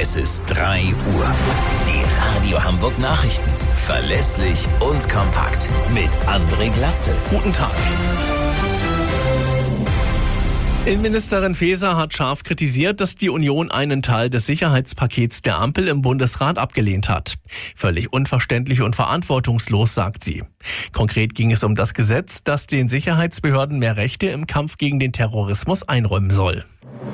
Es ist 3 Uhr. Die Radio Hamburg Nachrichten. Verlässlich und kompakt. Mit André Glatzel. Guten Tag. Innenministerin Faeser hat scharf kritisiert, dass die Union einen Teil des Sicherheitspakets der Ampel im Bundesrat abgelehnt hat. Völlig unverständlich und verantwortungslos, sagt sie. Konkret ging es um das Gesetz, das den Sicherheitsbehörden mehr Rechte im Kampf gegen den Terrorismus einräumen soll.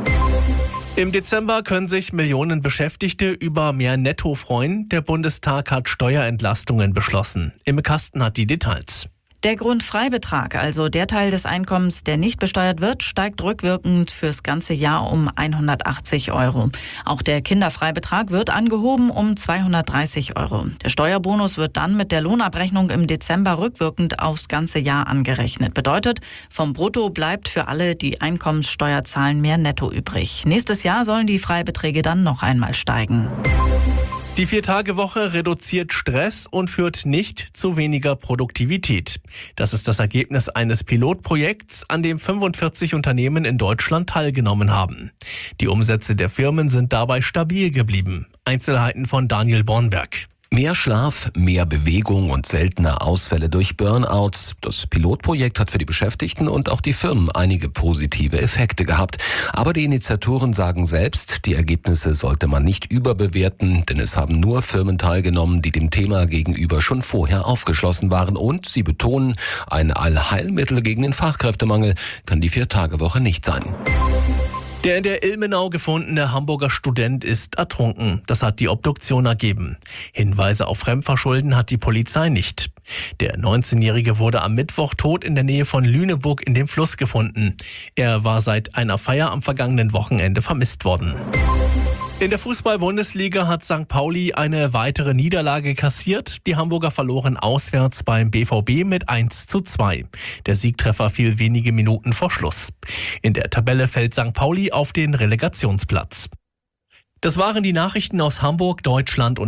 Im Dezember können sich Millionen Beschäftigte über mehr Netto freuen. Der Bundestag hat Steuerentlastungen beschlossen. Imme Kasten hat die Details. Der Grundfreibetrag, also der Teil des Einkommens, der nicht besteuert wird, steigt rückwirkend fürs ganze Jahr um 180 €. Auch der Kinderfreibetrag wird angehoben um 230 €. Der Steuerbonus wird dann mit der Lohnabrechnung im Dezember rückwirkend aufs ganze Jahr angerechnet. Bedeutet, vom Brutto bleibt für alle, die Einkommenssteuer zahlen, mehr Netto übrig. Nächstes Jahr sollen die Freibeträge dann noch einmal steigen. Die 4-Tage-Woche reduziert Stress und führt nicht zu weniger Produktivität. Das ist das Ergebnis eines Pilotprojekts, an dem 45 Unternehmen in Deutschland teilgenommen haben. Die Umsätze der Firmen sind dabei stabil geblieben. Einzelheiten von Daniel Bornberg. Mehr Schlaf, mehr Bewegung und seltener Ausfälle durch Burnouts. Das Pilotprojekt hat für die Beschäftigten und auch die Firmen einige positive Effekte gehabt. Aber die Initiatoren sagen selbst, die Ergebnisse sollte man nicht überbewerten, denn es haben nur Firmen teilgenommen, die dem Thema gegenüber schon vorher aufgeschlossen waren. Und sie betonen, ein Allheilmittel gegen den Fachkräftemangel kann die 4-Tage-Woche nicht sein. Der in der Ilmenau gefundene Hamburger Student ist ertrunken. Das hat die Obduktion ergeben. Hinweise auf Fremdverschulden hat die Polizei nicht. Der 19-Jährige wurde am Mittwoch tot in der Nähe von Lüneburg in dem Fluss gefunden. Er war seit einer Feier am vergangenen Wochenende vermisst worden. In der Fußball-Bundesliga hat St. Pauli eine weitere Niederlage kassiert. Die Hamburger verloren auswärts beim BVB mit 1:2. Der Siegtreffer fiel wenige Minuten vor Schluss. In der Tabelle fällt St. Pauli auf den Relegationsplatz. Das waren die Nachrichten aus Hamburg, Deutschland und